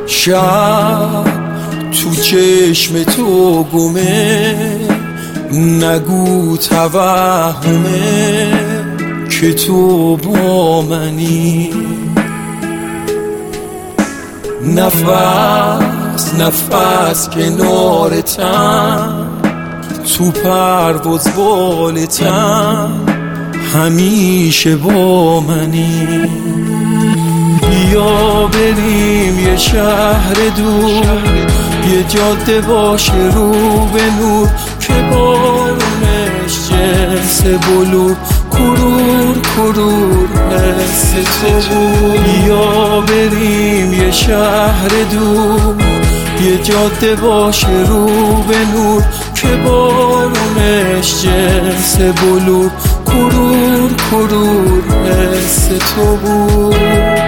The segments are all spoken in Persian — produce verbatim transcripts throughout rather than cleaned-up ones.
شب تو چشم تو گمه، نگو توهمه که تو با منی. نفس نفس کنارتم، تو پرواز بالتم، همیشه با منی. بیا بریم یه شهر دور، یه جاده باشه رو به نور، که بارونش جنس بلور، کرور کرور حس تو بود. بیا بریم یه شهر دور، یه جاده باشه رو به نور، که بارونش جنس بلور، کرور کرور حس تو بود.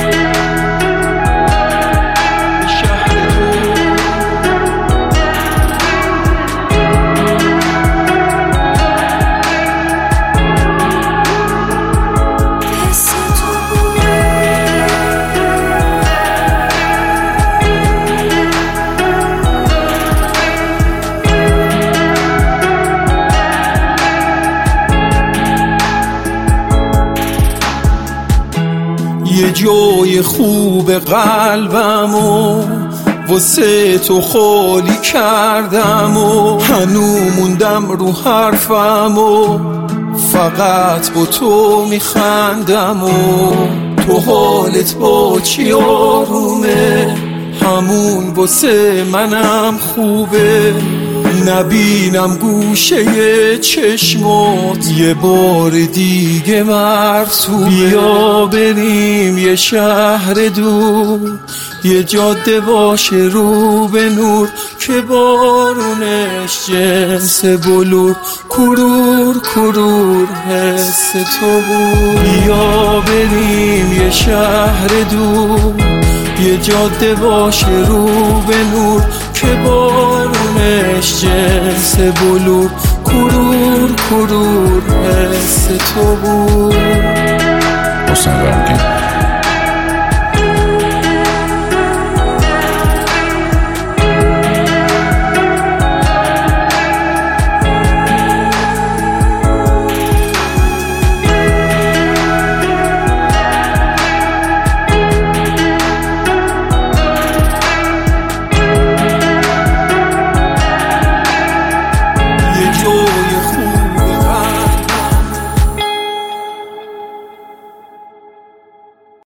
یه جای خوب قلبمو واسه تو خالی کردم و هنو موندم رو حرفمو، فقط با تو میخندم و تو حالت با چی آرومه، همون واسه منم خوبه. نبینم گوشه چشمات یه بار دیگه مرسومه. بیا بریم یه شهر دور، یه جاده باشه رو به نور، که بارونش جنس بلور، کرور کرور حس تو بود. بیا بریم یه شهر دور، یه جاده باشه رو به نور، که بارونش جنس بلور، کرور کرور حس تو بود. حسین غمگین